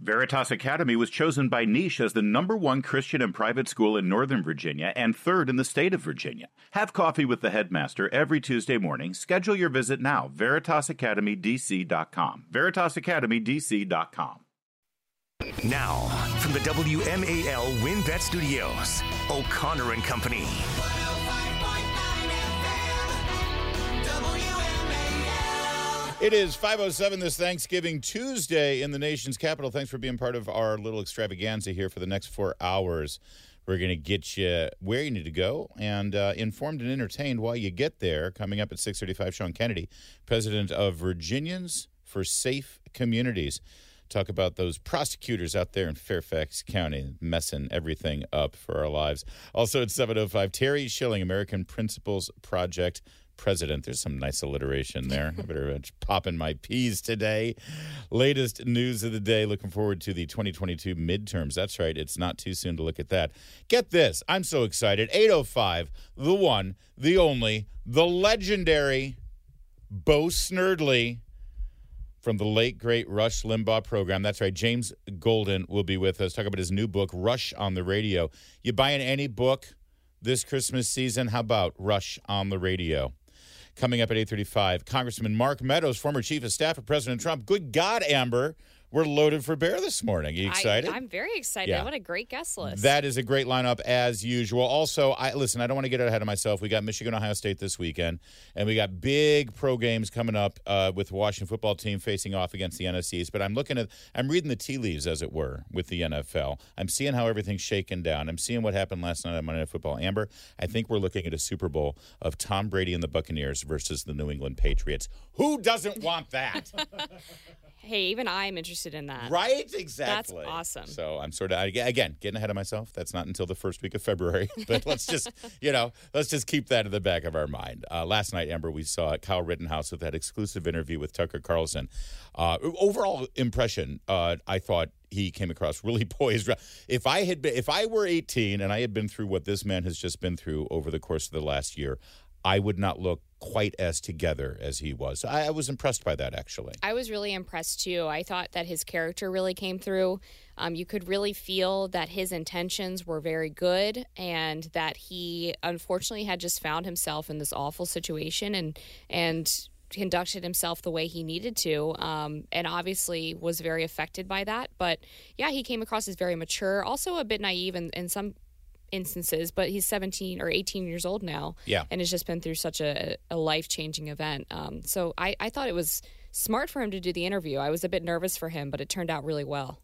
Veritas Academy was chosen by Niche as the #1 Christian and private school in Northern Virginia and 3rd in the state of Virginia. Have coffee with the headmaster every Tuesday morning. Schedule your visit now. VeritasAcademyDC.com. VeritasAcademyDC.com. Now, from the WMAL WinBet Studios, O'Connor and Company. It is 5:07 this Thanksgiving Tuesday in the nation's capital. Thanks for being part of our little extravaganza here for the next 4 hours. We're going to get you where you need to go and informed and entertained while you get there. Coming up at 6:35, Sean Kennedy, president of Virginians for Safe Communities. Talk about those prosecutors out there in Fairfax County messing everything up for our lives. Also at 7:05, Terry Schilling, American Principles Project president. There's some nice alliteration there. I better pop in my P's today. Latest news of the day. Looking forward to the 2022 midterms. That's right. It's not too soon to look at that. Get this. I'm so excited. 8:05, the one, the only, the legendary Bo Snerdley from the late, great Rush Limbaugh program. That's right. James Golden will be with us. Talk about his new book, Rush on the Radio. You buying any book this Christmas season? How about Rush on the Radio? Coming up at 8:35, Congressman Mark Meadows, former chief of staff of President Trump. Good God, Amber, we're loaded for bear this morning. Are you excited? I'm very excited. Yeah. What a great guest list. That is a great lineup as usual. Also, I don't want to get ahead of myself. We got Michigan, Ohio State this weekend, and we got big pro games coming up with the Washington football team facing off against the NFCs. But I'm reading the tea leaves, as it were, with the NFL. I'm seeing how everything's shaken down. I'm seeing what happened last night on Monday Night Football. Amber, I think we're looking at a Super Bowl of Tom Brady and the Buccaneers versus the New England Patriots. Who doesn't want that? Hey, even I'm interested in that. Right? Exactly. That's awesome. So I'm sort of, again, getting ahead of myself. That's not until the first week of February. But let's just keep that in the back of our mind. Last night, Amber, we saw Kyle Rittenhouse with that exclusive interview with Tucker Carlson. Overall impression, I thought he came across really poised. If I were 18 and I had been through what this man has just been through over the course of the last year, I would not look quite as together as he was. I was impressed by that, actually. I was really impressed, too. I thought that his character really came through. You could really feel that his intentions were very good and that he, unfortunately, had just found himself in this awful situation and conducted himself the way he needed to, and obviously was very affected by that. But, yeah, he came across as very mature, also a bit naive in some instances, but he's 17 or 18 years old now, and has just been through such a life-changing event. So I thought it was smart for him to do the interview. I was a bit nervous for him, but it turned out really well.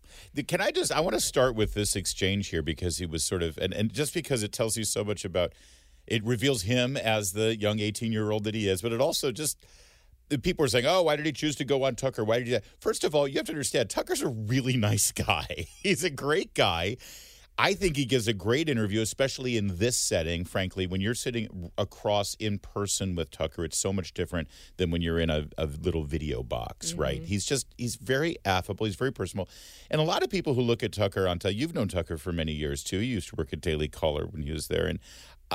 I want to start with this exchange here because he was sort of, and just because it tells you so much about, it reveals him as the young 18-year-old that he is, but it also just, people are saying, oh, why did he choose to go on Tucker? Why did he do that? First of all, you have to understand, Tucker's a really nice guy. He's a great guy. I think he gives a great interview, especially in this setting. Frankly, when you're sitting across in person with Tucker, it's so much different than when you're in a little video box, right? He's very affable. He's very personal. And a lot of people who look at Tucker you've known Tucker for many years, too. You used to work at Daily Caller when he was there. And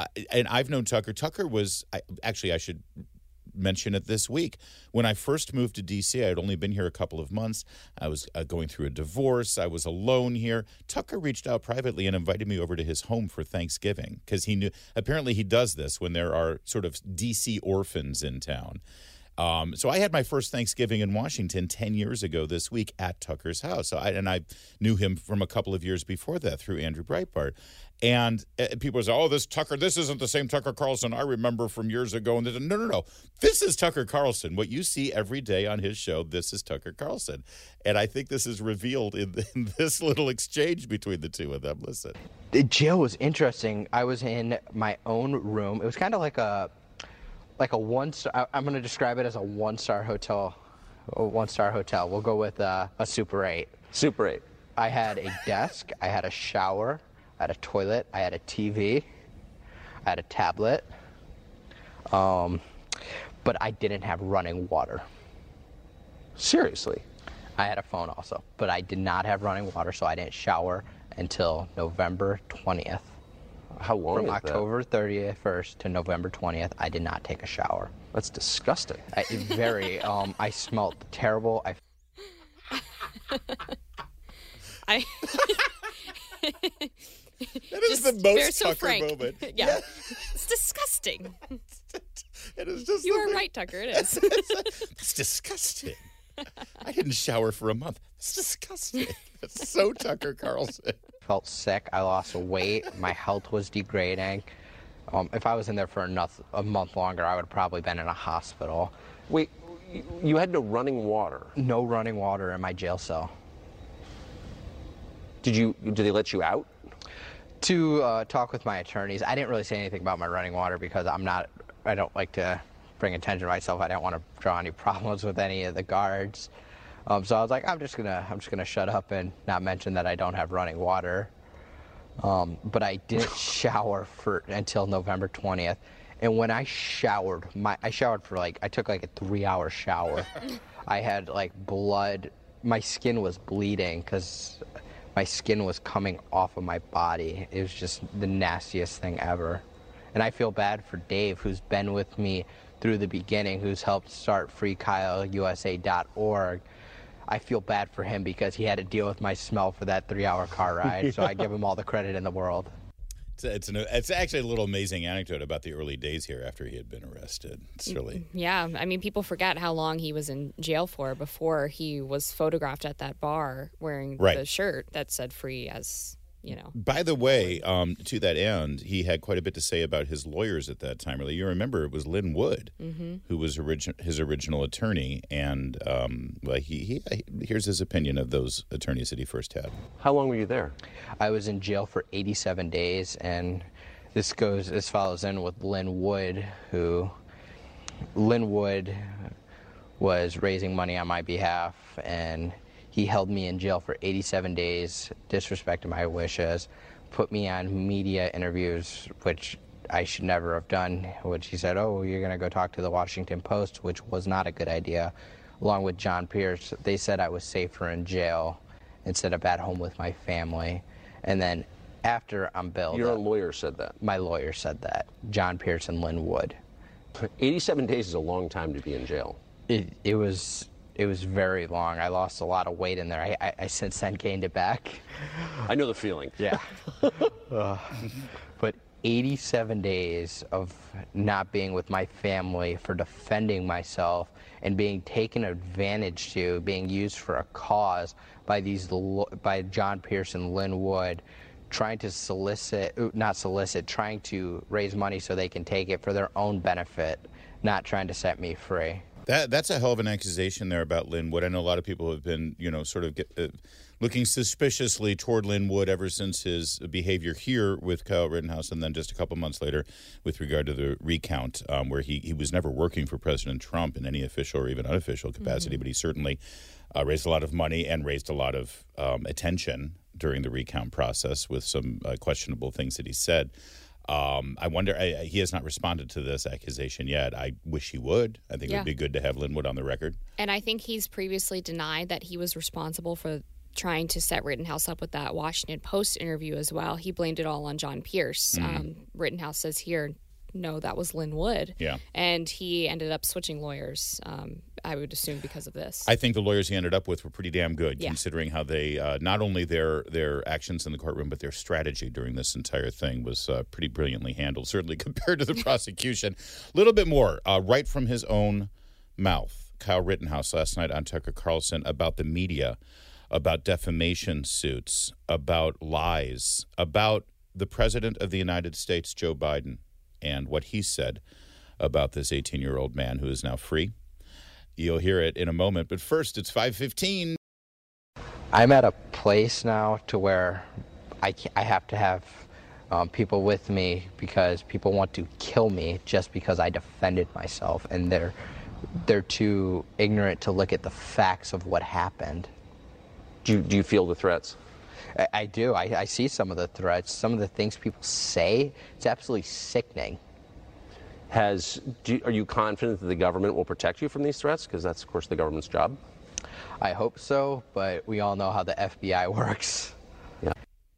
I've known Tucker. Tucker was, I should mention it this week. When I first moved to D.C., I had only been here a couple of months. I was going through a divorce. I was alone here. Tucker reached out privately and invited me over to his home for Thanksgiving because he knew, apparently he does this when there are sort of D.C. orphans in town. So I had my first Thanksgiving in Washington 10 years ago this week at Tucker's house. I knew him from a couple of years before that through Andrew Breitbart. And people say, oh, this isn't the same Tucker Carlson I remember from years ago. And no. This is Tucker Carlson. What you see every day on his show, this is Tucker Carlson. And I think this is revealed in this little exchange between the two of them. Listen. The jail was interesting. I was in my own room. It was kind of like a one-star. I'm going to describe it as a one-star hotel. A one-star hotel. We'll go with a Super 8. Super 8. I had a desk. I had a shower. I had a toilet. I had a TV. I had a tablet. But I didn't have running water. Seriously? I had a phone also. But I did not have running water, so I didn't shower until November 20th. How long From is October 31st to November 20th, I did not take a shower. That's disgusting. I smelled terrible. I. That is the they're most so Tucker frank. moment. Yeah. It's disgusting. It is just You the are right, Tucker. It is. It's disgusting. I didn't shower for a month. It's disgusting. It's so Tucker Carlson. Felt sick. I lost weight. My health was degrading. If I was in there for a month longer, I would have probably been in a hospital. Wait, you had no running water. No running water in my jail cell. Did they let you out? To talk with my attorneys. I didn't really say anything about my running water because I don't like to bring attention to myself. I didn't want to draw any problems with any of the guards. So I was like, I'm just gonna shut up and not mention that I don't have running water. But I didn't shower until November 20th. And when I showered, I took like a 3-hour shower. I had like blood. My skin was bleeding because my skin was coming off of my body. It was just the nastiest thing ever. And I feel bad for Dave, who's been with me through the beginning, who's helped start FreeKyleUSA.org. I feel bad for him because he had to deal with my smell for that 3-hour car ride. So I give him all the credit in the world. It's actually a little amazing anecdote about the early days here after he had been arrested. It's really... Yeah, I mean, people forget how long he was in jail for before he was photographed at that bar wearing the shirt that said free as, you know. By the way, to that end, he had quite a bit to say about his lawyers at that time. Really, you remember it was Lynn Wood who was his original attorney, and here's his opinion of those attorneys that he first had. How long were you there? I was in jail for 87 days, and this follows in with Lynn Wood, Lynn Wood was raising money on my behalf, and he held me in jail for 87 days, disrespected my wishes, put me on media interviews, which I should never have done, which he said, oh, you're going to go talk to the Washington Post, which was not a good idea. Along with John Pierce, they said I was safer in jail instead of at home with my family. And then after I'm bailed Your own lawyer said that? My lawyer said that, John Pierce and Lynn Wood. 87 days is a long time to be in jail. It was very long. I lost a lot of weight in there. I since then gained it back. I know the feeling. Yeah. But 87 days of not being with my family, for defending myself and being taken advantage to, being used for a cause by John Pierce and Lynn Wood, trying to trying to raise money so they can take it for their own benefit, not trying to set me free. That's a hell of an accusation there about Lynn Wood. I know a lot of people have been, sort of looking suspiciously toward Lynn Wood ever since his behavior here with Kyle Rittenhouse, and then just a couple months later with regard to the recount, where he was never working for President Trump in any official or even unofficial capacity, but he certainly raised a lot of money and raised a lot of attention during the recount process with some questionable things that he said. I wonder, he has not responded to this accusation yet. I wish he would. I think it would be good to have Lynn Wood on the record. And I think he's previously denied that he was responsible for trying to set Rittenhouse up with that Washington Post interview as well. He blamed it all on John Pierce. Rittenhouse says here, no, that was Lynn Wood. Yeah. And he ended up switching lawyers, I would assume, because of this. I think the lawyers he ended up with were pretty damn good, considering how they, not only their actions in the courtroom, but their strategy during this entire thing was pretty brilliantly handled, certainly compared to the prosecution. A little bit more, right from his own mouth. Kyle Rittenhouse last night on Tucker Carlson about the media, about defamation suits, about lies, about the President of the United States, Joe Biden, and what he said about this 18-year-old man who is now free. You'll hear it in a moment, but first, it's 5:15. I'm at a place now to where I have to have people with me because people want to kill me just because I defended myself, and they're too ignorant to look at the facts of what happened. Do you feel the threats? I do. I see some of the threats, some of the things people say. It's absolutely sickening. Are you confident that the government will protect you from these threats? Because that's, of course, the government's job. I hope so, but we all know how the FBI works. Yeah.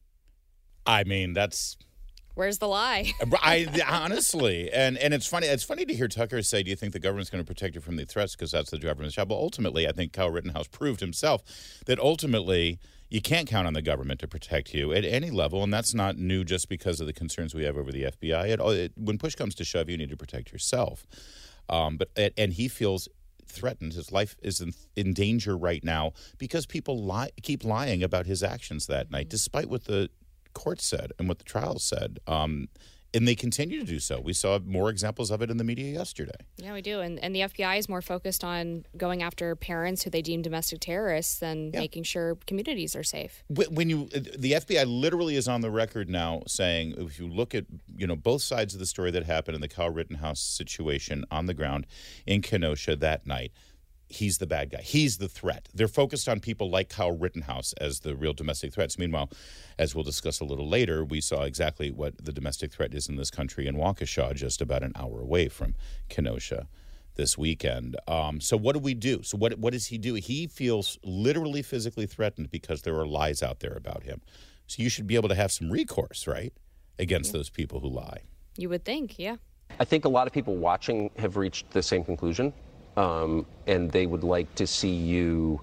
I mean, that's... Where's the lie? Honestly, and it's funny. It's funny to hear Tucker say, "Do you think the government's going to protect you from the threats?" Because that's the government's job. But ultimately, I think Kyle Rittenhouse proved himself that ultimately, You can't count on the government to protect you at any level, and that's not new just because of the concerns we have over the FBI. When push comes to shove, you need to protect yourself. And he feels threatened. His life is in danger right now because people keep lying about his actions that night, despite what the court said and what the trial said. And they continue to do so. We saw more examples of it in the media yesterday. Yeah, we do. And the FBI is more focused on going after parents who they deem domestic terrorists than making sure communities are safe. The FBI literally is on the record now saying, if you look at both sides of the story that happened in the Kyle Rittenhouse situation on the ground in Kenosha that night, he's the bad guy. He's the threat. They're focused on people like Kyle Rittenhouse as the real domestic threats. Meanwhile, as we'll discuss a little later, we saw exactly what the domestic threat is in this country in Waukesha, just about an hour away from Kenosha this weekend. So what do we do? So what does he do? He feels literally physically threatened because there are lies out there about him. So you should be able to have some recourse, right, against those people who lie. You would think, yeah. I think a lot of people watching have reached the same conclusion. And they would like to see you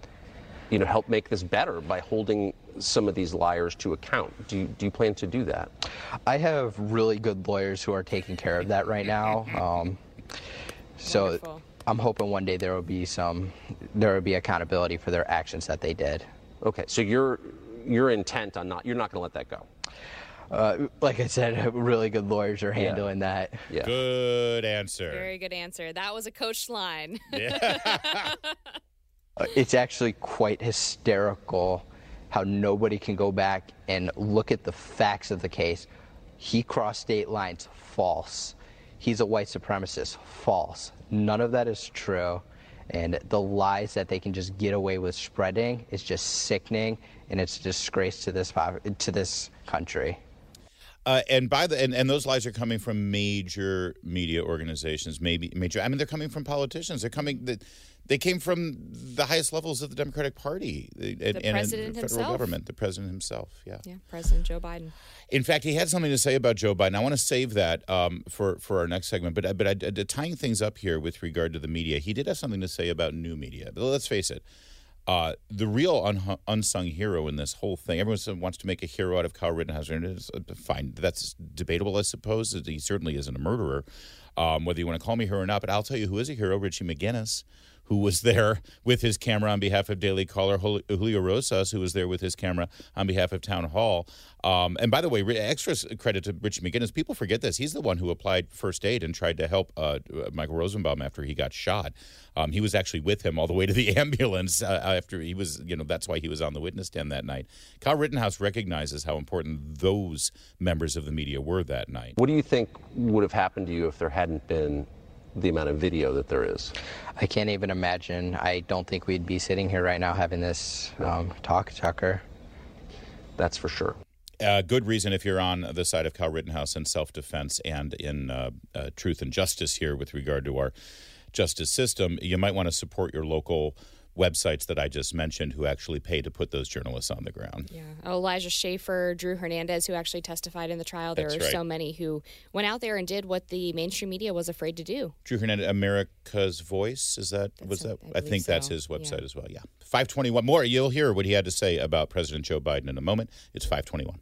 help make this better by holding some of these liars to account. Do you plan to do that? I have really good lawyers who are taking care of that right now. So Wonderful. I'm hoping one day there will be accountability for their actions that they did. Okay, so you're intent on you're not going to let that go. Like I said, really good lawyers are handling that. Yeah. Good answer. Very good answer. That was a coached line. Yeah. It's actually quite hysterical how nobody can go back and look at the facts of the case. He crossed state lines. False. He's a white supremacist. False. None of that is true. And the lies that they can just get away with spreading is just sickening, and it's a disgrace to this country. And those lies are coming from major media organizations, major. I mean, they're coming from politicians. They came from the highest levels of the Democratic Party and president the federal himself. government. The president himself, yeah. Yeah, President Joe Biden. In fact, he had something to say about Joe Biden. I want to save that for our next segment. But tying things up here with regard to the media, he did have something to say about new media. But let's face it. The real unsung hero in this whole thing, everyone wants to make a hero out of Kyle Rittenhouse, and it's fine. That's debatable, I suppose. He certainly isn't a murderer, whether you want to call me hero or not. But I'll tell you who is a hero, Richie McGinnis, who was there with his camera on behalf of Daily Caller, Julio Rosas, who was there with his camera on behalf of Town Hall. And by the way, extra credit to Richie McGinnis. People forget this. He's the one who applied first aid and tried to help Michael Rosenbaum after he got shot. He was actually with him all the way to the ambulance after he was, that's why he was on the witness stand that night. Kyle Rittenhouse recognizes how important those members of the media were that night. What do you think would have happened to you if there hadn't been the amount of video that there is? I can't even imagine. I don't think we'd be sitting here right now having this talk, Tucker. That's for sure. Good reason if you're on the side of Kyle Rittenhouse in self-defense and in truth and justice here with regard to our justice system. You might want to support your local websites that I just mentioned who actually pay to put those journalists on the ground. Yeah. Elijah Schaffer, Drew Hernandez, who actually testified in the trial. There were so many who went out there and did what the mainstream media was afraid to do. Drew Hernandez, America's Voice, I think that's his website as well. Yeah. 521 more. You'll hear what he had to say about President Joe Biden in a moment. It's 521.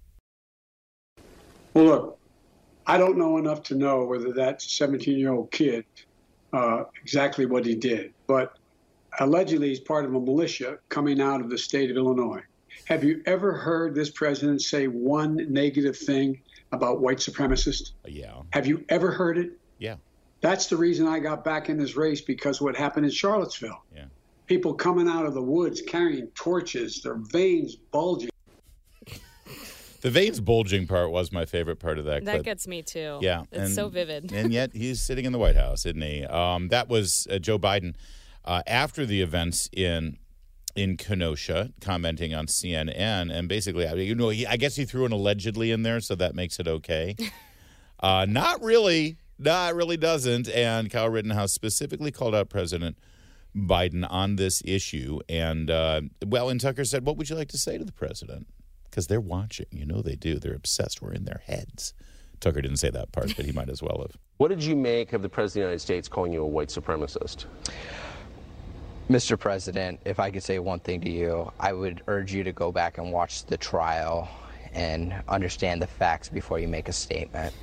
Well, look, I don't know enough to know whether that 17-year-old kid exactly what he did, but allegedly he's part of a militia coming out of the state of Illinois. Have you ever heard this president say one negative thing about white supremacists? Yeah. Have you ever heard it? Yeah. That's the reason I got back in this race, because what happened in Charlottesville. Yeah. People coming out of the woods carrying torches, their veins bulging. The veins bulging part was my favorite part of that clip. That gets me too. Yeah. It's so vivid. And yet he's sitting in the White House, isn't he? That was Joe Biden after the events in Kenosha, commenting on CNN. And basically, I guess he threw an allegedly in there, so that makes it okay. Not really. No, it really doesn't. And Kyle Rittenhouse specifically called out President Biden on this issue. And, and Tucker said, what would you like to say to the president? Because they're watching. They do. They're obsessed. We're in their heads. Tucker didn't say that part, but he might as well have. What did you make of the President of the United States calling you a white supremacist? Mr. President, if I could say one thing to you, I would urge you to go back and watch the trial and understand the facts before you make a statement.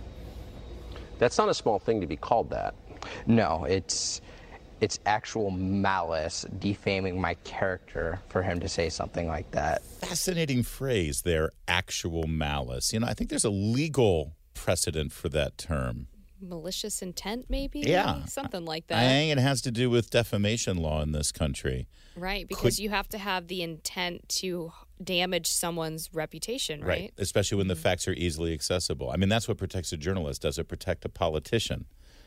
That's not a small thing to be called that. No, it's actual malice, defaming my character for him to say something like that. Fascinating phrase there, actual malice. I think there's a legal precedent for that term. Malicious intent, maybe? Yeah. Something like that. I think it has to do with defamation law in this country. Right, because you have to have the intent to damage someone's reputation, right? Especially when the facts are easily accessible. I mean, that's what protects a journalist. Does it protect a politician?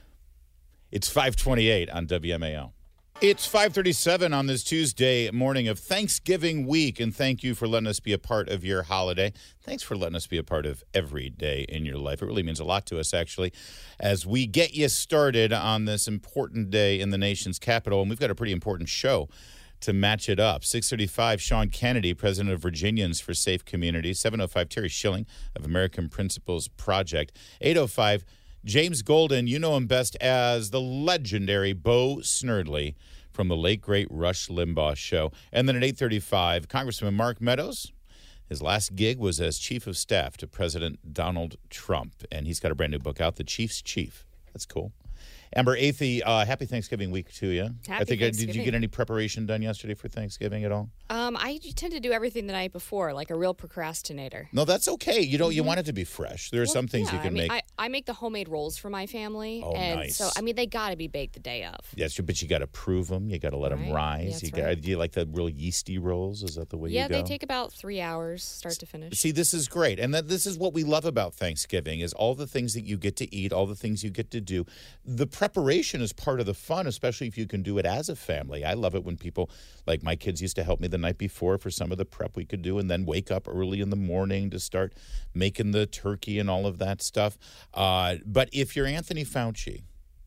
It's 5:28 on WMAL. It's 5:37 on this Tuesday morning of Thanksgiving week, and thank you for letting us be a part of your holiday. Thanks for letting us be a part of every day in your life. It really means a lot to us, actually, as we get you started on this important day in the nation's capital, and we've got a pretty important show to match it up. 6:35, Sean Kennedy, president of Virginians for Safe Communities. 7:05, Terry Schilling of American Principles Project. 8:05, James Golden, you know him best as the legendary Bo Snerdley from the late, great Rush Limbaugh show. And then at 8:35, Congressman Mark Meadows. His last gig was as chief of staff to President Donald Trump, and he's got a brand new book out, The Chief's Chief. That's cool. Amber Athey, happy Thanksgiving week to you. Happy Thanksgiving. Did you get any preparation done yesterday for Thanksgiving at all? I tend to do everything the night before, like a real procrastinator. No, that's okay. You want it to be fresh. There are some things you can make. I make the homemade rolls for my family. Oh, and nice. So, they got to be baked the day of. Yes, but you got to prove them. You got to let them rise. That's Do you like the real yeasty rolls? Is that the way you go? Yeah, they take about 3 hours, start to finish. See, this is great. And this is what we love about Thanksgiving is all the things that you get to eat, all the things you get to do. The preparation is part of the fun, especially if you can do it as a family. I love it when people, like my kids used to help me the night before for some of the prep we could do and then wake up early in the morning to start making the turkey and all of that stuff. But if you're Anthony Fauci,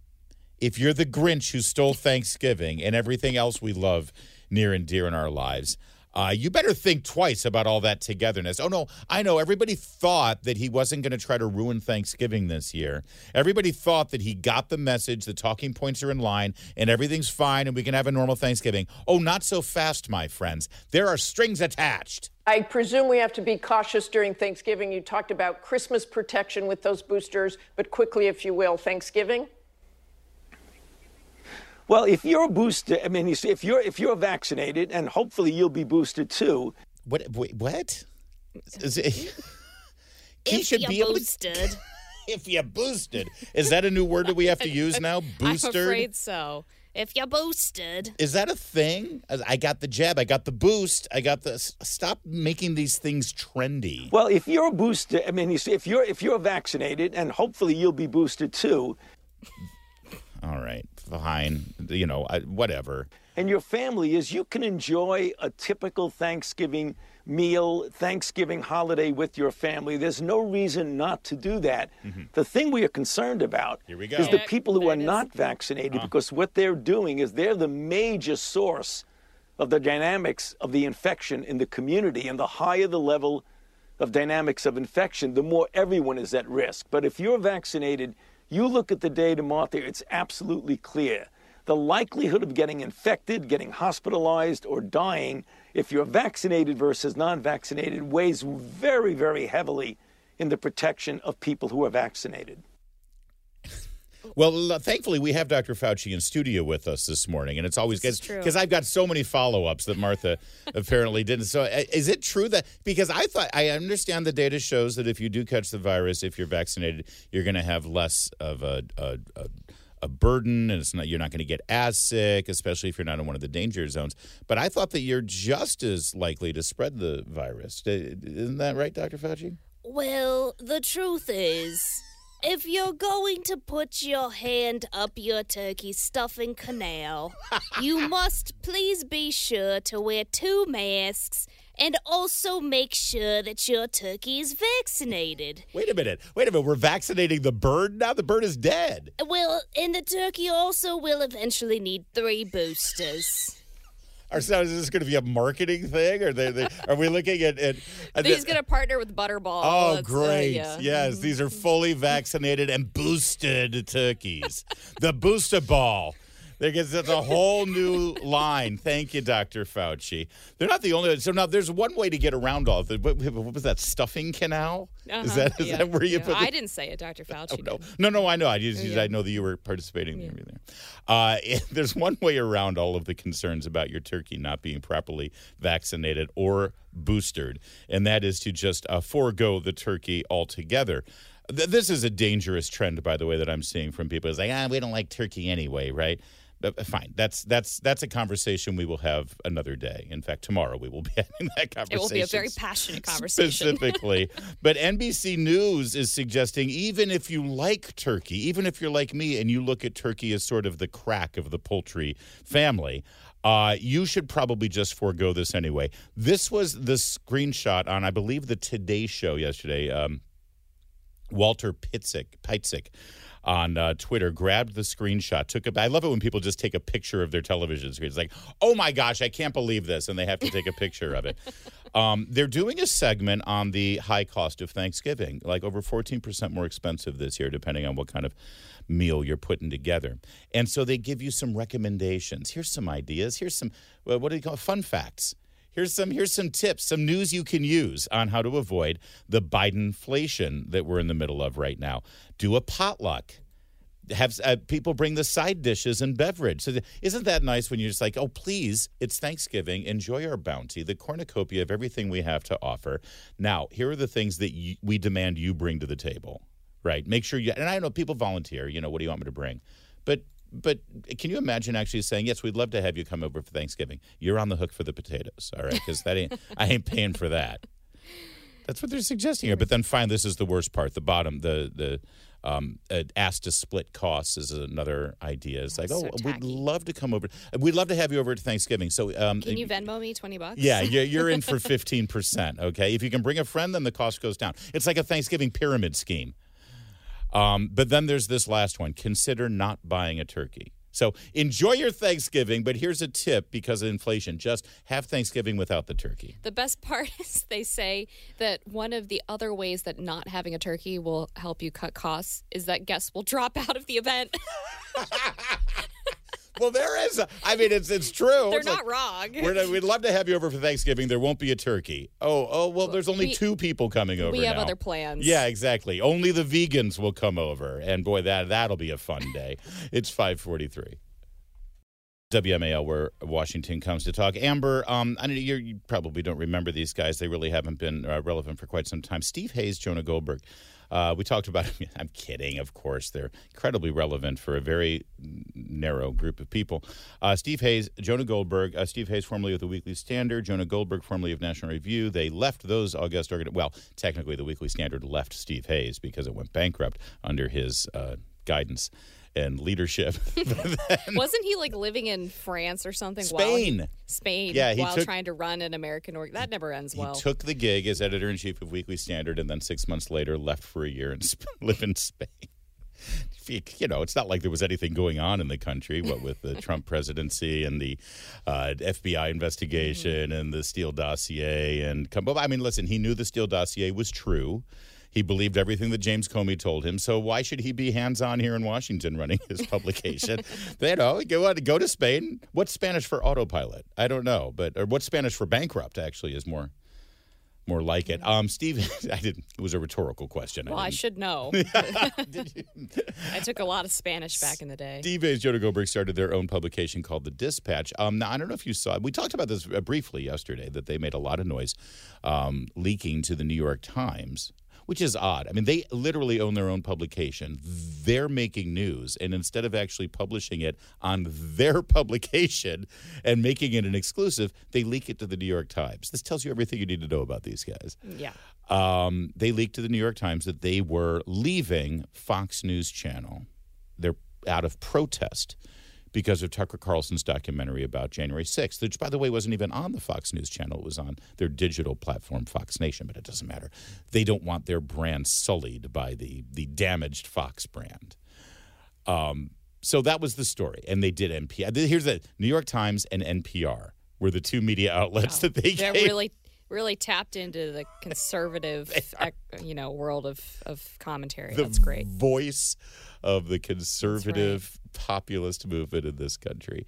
if you're the Grinch who stole Thanksgiving and everything else we love near and dear in our lives, you better think twice about all that togetherness. Oh, no, I know. Everybody thought that he wasn't going to try to ruin Thanksgiving this year. Everybody thought that he got the message, the talking points are in line, and everything's fine, and we can have a normal Thanksgiving. Oh, not so fast, my friends. There are strings attached. I presume we have to be cautious during Thanksgiving. You talked about Christmas protection with those boosters, but quickly, if you will, Thanksgiving? Well, if you're boosted, you see, if you're vaccinated, and hopefully you'll be boosted too. What? Is it, if you're boosted. If you're boosted. Is that a new word that we have to use now? Boosted? I'm afraid so. If you're boosted. Is that a thing? I got the jab. I got the boost. I got the... Stop making these things trendy. Well, if you're boosted, you see, if you're vaccinated, and hopefully you'll be boosted too. All right, fine. Whatever. And your family is, you can enjoy a typical Thanksgiving meal, Thanksgiving holiday with your family. There's no reason not to do that. Mm-hmm. The thing we are concerned about is the people who are not vaccinated, because what they're doing is they're the major source of the dynamics of the infection in the community. And the higher the level of dynamics of infection, the more everyone is at risk. But if you're vaccinated, you look at the data, Martha, it's absolutely clear. The likelihood of getting infected, getting hospitalized, or dying, if you're vaccinated versus non-vaccinated, weighs very, very heavily in the protection of people who are vaccinated. Well, thankfully, we have Dr. Fauci in studio with us this morning, and it's always good because I've got so many follow-ups that Martha apparently didn't. So is it true that, because I understand the data shows that if you do catch the virus, if you're vaccinated, you're going to have less of a burden, and you're not going to get as sick, especially if you're not in one of the danger zones. But I thought that you're just as likely to spread the virus. Isn't that right, Dr. Fauci? Well, the truth is, if you're going to put your hand up your turkey stuffing canal, you must please be sure to wear 2 masks and also make sure that your turkey is vaccinated. Wait a minute. We're vaccinating the bird now? The bird is dead. Well, and the turkey also will eventually need 3 boosters. So is this going to be a marketing thing? Or are we looking at He's going to partner with Butterball. Oh, great. Yes, these are fully vaccinated and boosted turkeys. The booster ball That's a whole new line. Thank you, Dr. Fauci. They're not the only. So now there's one way to get around all of it. What was that, stuffing canal? Is that where you put it? I didn't say it, Dr. Fauci. No, I know. I know that you were participating in there. There's one way around all of the concerns about your turkey not being properly vaccinated or boosted, and that is to just forego the turkey altogether. This is a dangerous trend, by the way, that I'm seeing from people. It's like, we don't like turkey anyway, right? But fine. That's a conversation we will have another day. In fact, tomorrow we will be having that conversation. It will be a very passionate conversation. Specifically. But NBC News is suggesting even if you like turkey, even if you're like me and you look at turkey as sort of the crack of the poultry family, you should probably just forego this anyway. This was the screenshot on, I believe, the Today Show yesterday. Walter Piecyk on Twitter grabbed the screenshot, I love it when people just take a picture of their television screen. It's like, oh my gosh, I can't believe this, and they have to take a picture of it. They're doing a segment on the high cost of Thanksgiving, like over 14% more expensive this year, depending on what kind of meal you're putting together. And so they give you some recommendations. Here's some ideas. Here's some, what do you call it? Fun facts. Here's some tips, some news you can use on how to avoid the Bidenflation that we're in the middle of right now. Do a potluck. Have people bring the side dishes and beverage. So isn't that nice when you're just like, oh, please, it's Thanksgiving. Enjoy our bounty, the cornucopia of everything we have to offer. Now, here are the things that we demand you bring to the table, right? Make sure and I know people volunteer, what do you want me to bring? But can you imagine actually saying, yes, we'd love to have you come over for Thanksgiving. You're on the hook for the potatoes, all right? Because I ain't paying for that. That's what they're suggesting here. But then fine, this is the worst part. The bottom, the asked to split costs is another idea. It's like, we'd love to come over. We'd love to have you over to Thanksgiving. So can you Venmo me $20? Yeah, you're in for 15%, okay? If you can bring a friend, then the cost goes down. It's like a Thanksgiving pyramid scheme. But then there's this last one. Consider not buying a turkey. So enjoy your Thanksgiving, but here's a tip because of inflation. Just have Thanksgiving without the turkey. The best part is they say that one of the other ways that not having a turkey will help you cut costs is that guests will drop out of the event. Well, there is. It's true. They're not wrong. We'd love to have you over for Thanksgiving. There won't be a turkey. Well, there's only two people coming over. We have now. other plans. Yeah, exactly. Only the vegans will come over, and boy, that'll be a fun day. It's 5:43. WMAL, where Washington comes to talk. Amber, I know you probably don't remember these guys. They really haven't been relevant for quite some time. Steve Hayes, Jonah Goldberg. We talked about it. I'm kidding, of course. They're incredibly relevant for a very narrow group of people. Steve Hayes, Jonah Goldberg. Steve Hayes, formerly of the Weekly Standard. Jonah Goldberg, formerly of National Review. They left those august technically the Weekly Standard left Steve Hayes because it went bankrupt under his guidance and leadership. Wasn't he living in France or something? Spain. Yeah, while trying to run an American org. That never ends well. He took the gig as editor-in-chief of Weekly Standard and then 6 months later left for a year and live in Spain. It's not like there was anything going on in the country, what with the Trump presidency and the FBI investigation and the Steele dossier. Listen, he knew the Steele dossier was true. He believed everything that James Comey told him. So why should he be hands-on here in Washington running his publication? Go to Spain. What's Spanish for autopilot? I don't know. Or what's Spanish for bankrupt, actually, is more like it. Steve, it was a rhetorical question. Well, I should know. I took a lot of Spanish back in the day. Steve Hayes, Jonah Goldberg started their own publication called The Dispatch. Now, I don't know if you saw, we talked about this briefly yesterday, that they made a lot of noise leaking to the New York Times, which is odd. They literally own their own publication. They're making news, and instead of actually publishing it on their publication and making it an exclusive, they leak it to the New York Times. This tells you everything you need to know about these guys. Yeah. They leaked to the New York Times that they were leaving Fox News Channel. They're out of protest because of Tucker Carlson's documentary about January 6th, which, by the way, wasn't even on the Fox News Channel. It was on their digital platform, Fox Nation, but it doesn't matter. They don't want their brand sullied by the damaged Fox brand. So that was the story, and they did NPR. Here's the New York Times and NPR were the two media outlets that they gave. They're Really tapped into the conservative, world of commentary. That's great. The voice of the conservative populist movement in this country.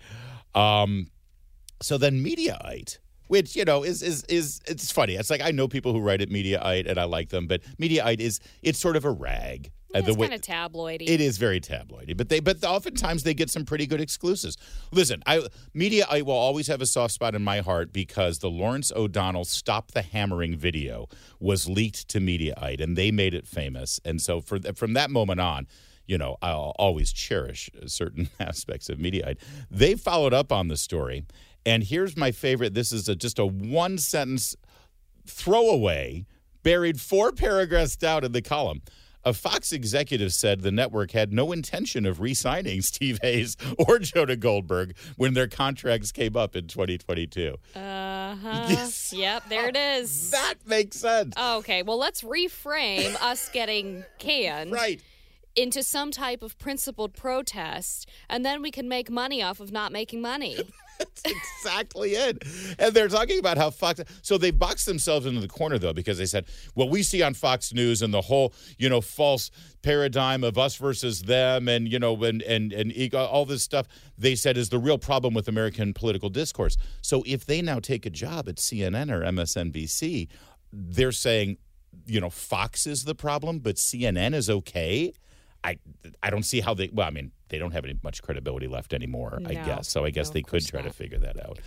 So then Mediaite, which, is it's funny. It's like I know people who write at Mediaite and I like them, but Mediaite it's sort of a rag. Yeah, it's kind of tabloidy. It is very tabloidy, but oftentimes they get some pretty good exclusives. Listen, Mediaite will always have a soft spot in my heart because the Lawrence O'Donnell Stop the Hammering video was leaked to Mediaite, and they made it famous. And so from that moment on, I'll always cherish certain aspects of Mediaite. They followed up on the story, and here's my favorite. This is just a one-sentence throwaway buried 4 paragraphs down in the column. A Fox executive said the network had no intention of re-signing Steve Hayes or Jonah Goldberg when their contracts came up in 2022. Yes. Yep, there it is. That makes sense. Okay, well, let's reframe us getting canned. Right. Into some type of principled protest, and then we can make money off of not making money. That's exactly it. And they're talking about how Fox... So they boxed themselves into the corner, though, because they said, well, we see on Fox News and the whole, false paradigm of us versus them and, and all this stuff, they said is the real problem with American political discourse. So if they now take a job at CNN or MSNBC, they're saying, Fox is the problem, but CNN is okay? I don't see how they don't have any much credibility left anymore, I guess. So I guess they could try to figure that out.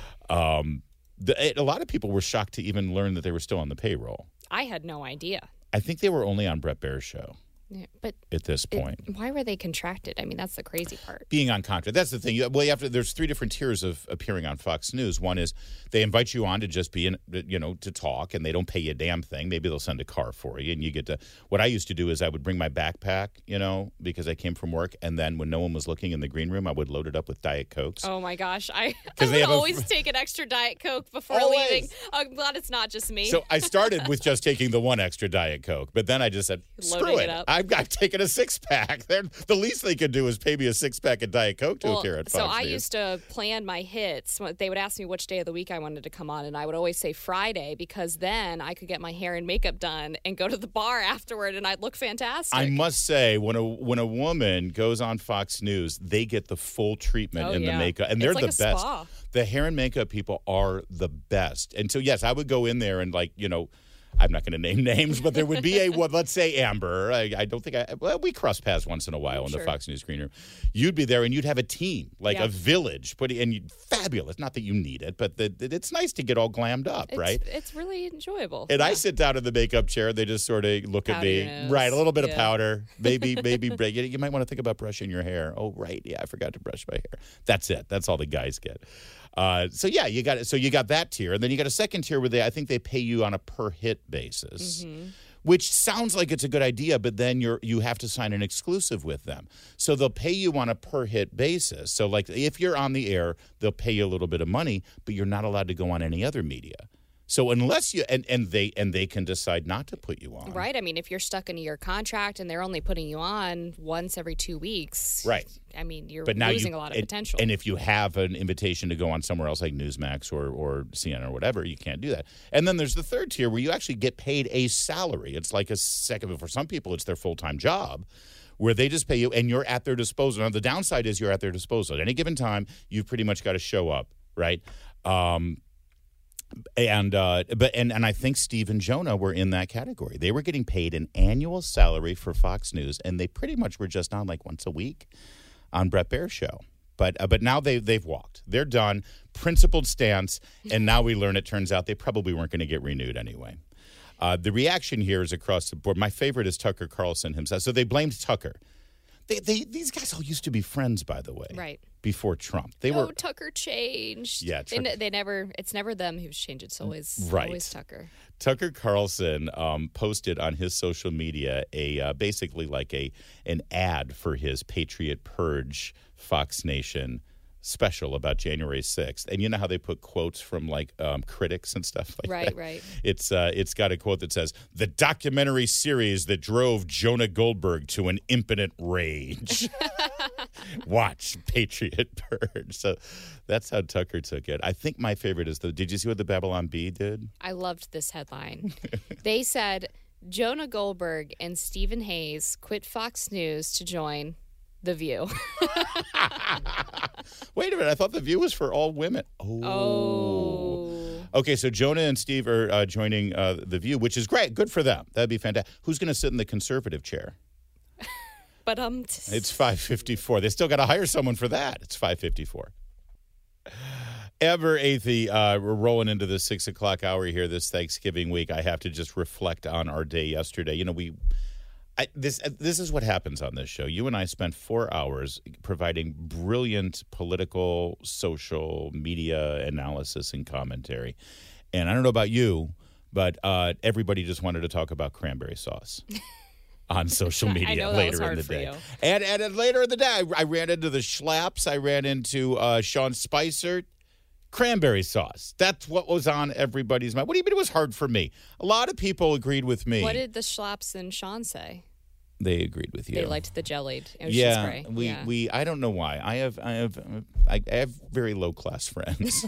A lot of people were shocked to even learn that they were still on the payroll. I had no idea. I think they were only on Bret Baier's show. Yeah, but at this point, why were they contracted? I mean, that's the crazy part. Being on contract. That's the thing. Well, there's 3 different tiers of appearing on Fox News. One is they invite you on to just be in, to talk, and they don't pay you a damn thing. Maybe they'll send a car for you, and you get to. What I used to do is I would bring my backpack, because I came from work, and then when no one was looking in the green room, I would load it up with Diet Cokes. Oh my gosh, I would always take an extra Diet Coke before leaving. I'm glad it's not just me. So I started with just taking the 1 extra Diet Coke, but then I just said, screw it. I've taken a 6-pack. The least they could do is pay me a 6-pack of Diet Coke to appear at Fox So I News. used to plan my hits. They would ask me which day of the week I wanted to come on, and I would always say Friday because then I could get my hair and makeup done and go to the bar afterward, and I'd look fantastic. I must say, when a woman goes on Fox News, they get the full treatment in the makeup, and they're the best. Spa. The hair and makeup people are the best. And so, yes, I would go in there and I'm not going to name names, but there would be let's say Amber. I don't think we cross paths once in a while in the Fox News green room. You'd be there and you'd have a team, a village, fabulous. Not that you need it, but it's nice to get all glammed up, right? It's really enjoyable. And I sit down in the makeup chair. They just sort of look at me. Right, a little bit of powder. Maybe you might want to think about brushing your hair. Oh, right. Yeah, I forgot to brush my hair. That's it. That's all the guys get. You got it. So you got that tier, and then you got a second tier where I think they pay you on a per hit basis, which sounds like it's a good idea, but then you have to sign an exclusive with them. So they'll pay you on a per hit basis. So if you're on the air, they'll pay you a little bit of money, but you're not allowed to go on any other media. So unless you and they can decide not to put you on. Right. I mean, if you're stuck in your contract and they're only putting you on once every 2 weeks. Right. I mean, you're losing a lot of potential. And if you have an invitation to go on somewhere else like Newsmax or CNN or whatever, you can't do that. And then there's the third tier where you actually get paid a salary. It's like a second. For some people, it's their full-time job, where they just pay you and you're at their disposal. Now, the downside is you're at their disposal. At any given time, you've pretty much got to show up, right? And I think Steve and Jonah were in that category. They were getting paid an annual salary for Fox News, and they pretty much were just on once a week on Bret Baier's show. But now they've walked. They're done. Principled stance, and now we learn it turns out they probably weren't going to get renewed anyway. The reaction here is across the board. My favorite is Tucker Carlson himself. So they blamed Tucker. These guys all used to be friends, by the way. Right. Before Trump. Tucker changed. Yeah. It's never them who's changed. It's always Tucker. Tucker Carlson posted on his social media basically an ad for his Patriot Purge Fox Nation special about January 6th. And you know how they put quotes from critics and stuff like that? Right. It's got a quote that says, "The documentary series that drove Jonah Goldberg to an impotent rage." Watch Patriot Bird. So that's how Tucker took it. I think my favorite is did you see what the Babylon Bee did? I loved this headline. They said, Jonah Goldberg and Stephen Hayes quit Fox News to join The View. Wait a minute. I thought The View was for all women. Oh. Okay, so Jonah and Steve are joining The View, which is great. Good for them. That'd be fantastic. Who's going to sit in the conservative chair? But It's 5:54. They still got to hire someone for that. It's 5:54. Ever Athey, we're rolling into the 6 o'clock hour here this Thanksgiving week. I have to just reflect on our day yesterday. You know, this is what happens on this show. You and I spent 4 hours providing brilliant political, social, media analysis and commentary. And I don't know about you, but everybody just wanted to talk about cranberry sauce on social media later in the day. And later in the day, I ran into the Schlaps. I ran into Sean Spicer. Cranberry sauce. That's what was on everybody's mind. What do you mean it was hard for me? A lot of people agreed with me. What did the Schlaps and Sean say? They agreed with you. They liked the jellied. It was just great. We I don't know why. I have very low class friends.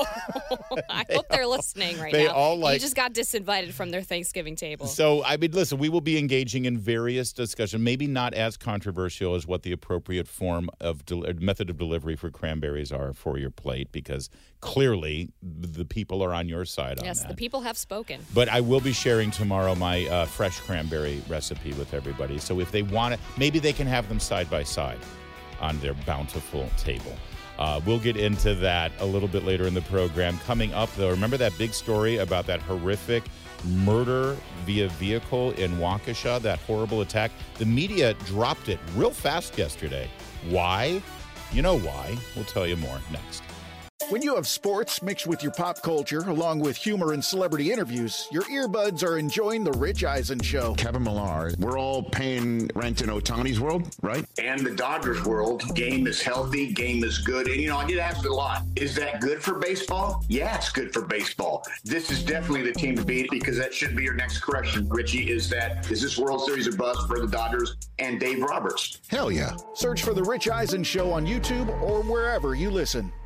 I hope they're listening right they now. All you just got disinvited from their Thanksgiving table. So I mean, listen, we will be engaging in various discussions, maybe not as controversial as what the appropriate form of method of delivery for cranberries are for your plate, because clearly the people are on your side on that. Yes, the people have spoken. But I will be sharing tomorrow my fresh cranberry recipe with everybody. So if they want it, maybe they can have them side by side on their bountiful table. We'll get into that a little bit later in the program. Coming up, though, remember that big story about that horrific murder via vehicle in Waukesha, that horrible attack? The media dropped it real fast yesterday. Why? You know why. We'll tell you more next. When you have sports mixed with your pop culture, along with humor and celebrity interviews, your earbuds are enjoying The Rich Eisen Show. Kevin Millar, we're all paying rent in Ohtani's world, right? And the Dodgers world. Game is healthy, game is good. And, I get asked a lot, is that good for baseball? Yeah, it's good for baseball. This is definitely the team to beat, because that should be your next question, Richie, is this World Series a bust for the Dodgers and Dave Roberts? Hell yeah. Search for The Rich Eisen Show on YouTube or wherever you listen.